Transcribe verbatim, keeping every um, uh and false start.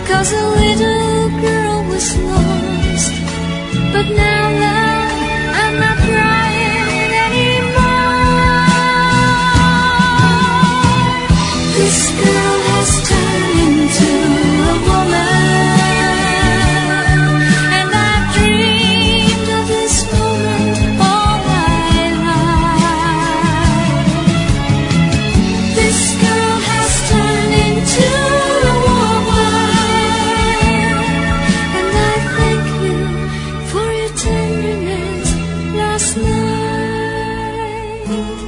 'cause a little girl was lost. But now, love, I'm not crying anymore. This girl has turned into a woman, and I've dreamed of this moment all my life. This girl has turned into a woman, and I thank you for your tenderness last night.